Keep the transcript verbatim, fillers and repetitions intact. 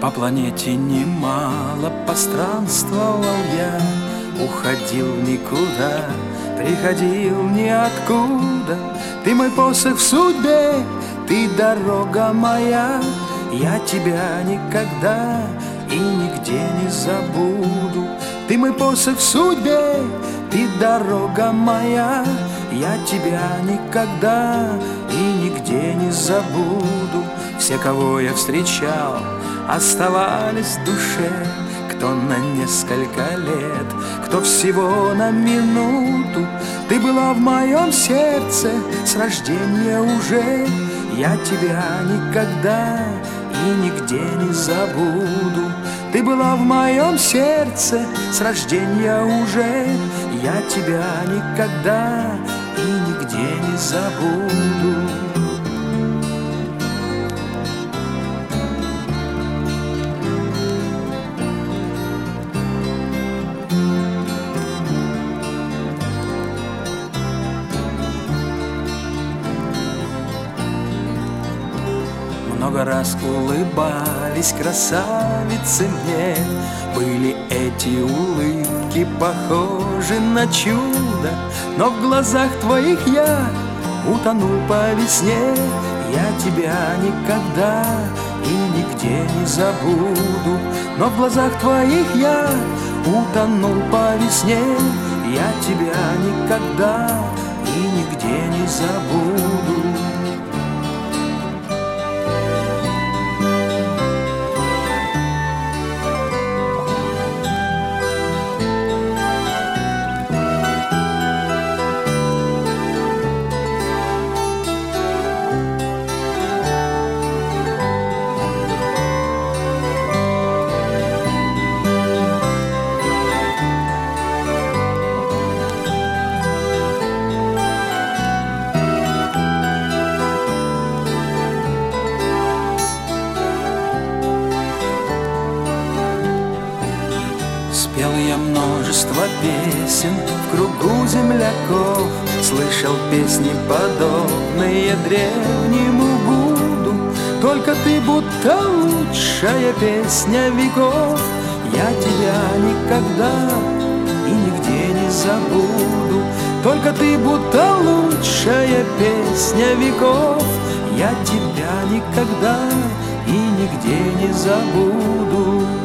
По планете немало постранствовал я, уходил в никуда, приходил ниоткуда. Ты мой посох в судьбе, ты дорога моя, я тебя никогда и нигде не забуду. Ты мой посох в судьбе, ты дорога моя, я тебя никогда и нигде не забуду. Все, кого я встречал, оставались в душе, кто на несколько лет, кто всего на минуту. Ты была в моем сердце с рождения уже, я тебя никогда и нигде не забуду. Ты была в моем сердце с рождения уже, я тебя никогда и нигде не забуду. Много раз улыбались красавицы мне, были эти улыбки похожи на чудо, но в глазах твоих я утонул по весне. Я тебя никогда и нигде не забуду, но в глазах твоих я утонул по весне. Я тебя никогда и нигде не забуду. Спел я множество песен в кругу земляков, слышал песни, подобные древнему Буду. Только ты будто лучшая песня веков, я тебя никогда и нигде не забуду. Только ты будто лучшая песня веков, я тебя никогда и нигде не забуду.